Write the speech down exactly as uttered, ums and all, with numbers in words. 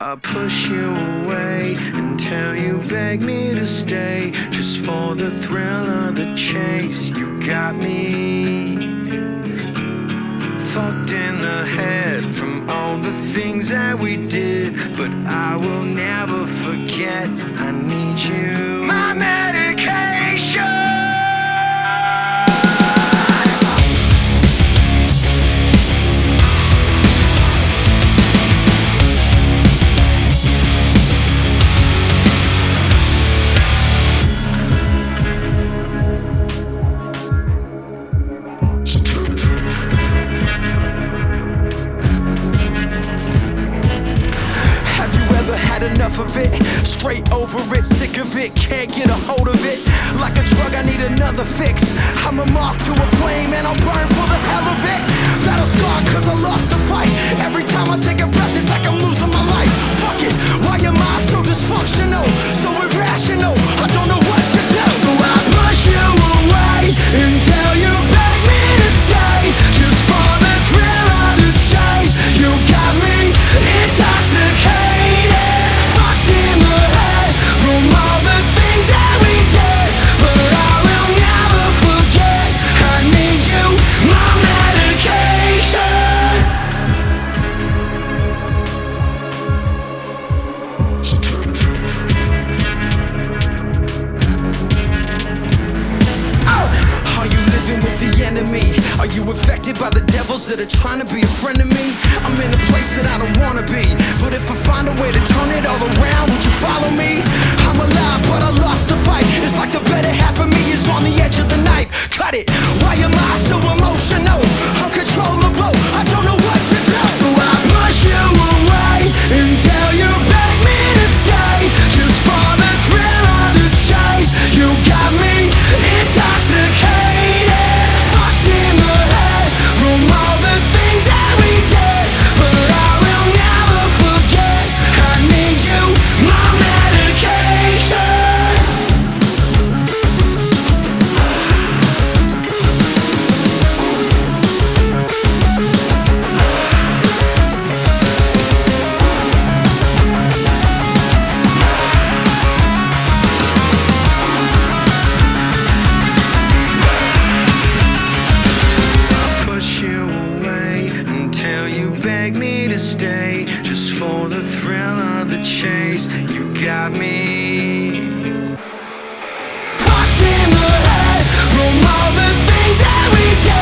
I push you away until you beg me to stay, just for the thrill of the chase. You got me fucked in the head from all the things that we did, but I will never forget. I need you, my medication. Enough of it, straight over it, sick of it, can't get a hold of it. Like a drug, I need another fix. I'm a moth to a flame and I'll burn for the hell of it. Battle scarred cause I lost the fight. Every time I take a breath, it's like I'm losing my life. Fuck it, why am I so dysfunctional, so irrational? I don't know what to do. So I push you away until you beg me to stay, just for the thrill of the chase. You got me intoxicated, Are you infected by the devils that are trying to be a friend of me? I'm in a place that I don't wanna be, but if I find a way to turn it all around, would you follow me? I'm alive, but I lost the fight. It's like the better half of me is on the edge of the knife. Cut it, why am I so emotional, uncontrollable? I don't know what to do. So I push you away until you beg me to stay, just for the thrill of the chase. You got me intoxicated, all the things that we did, but I will never forget. I need you, my medication. Beg me to stay, just for the thrill of the chase. You got me fucked in the head from all the things that we did.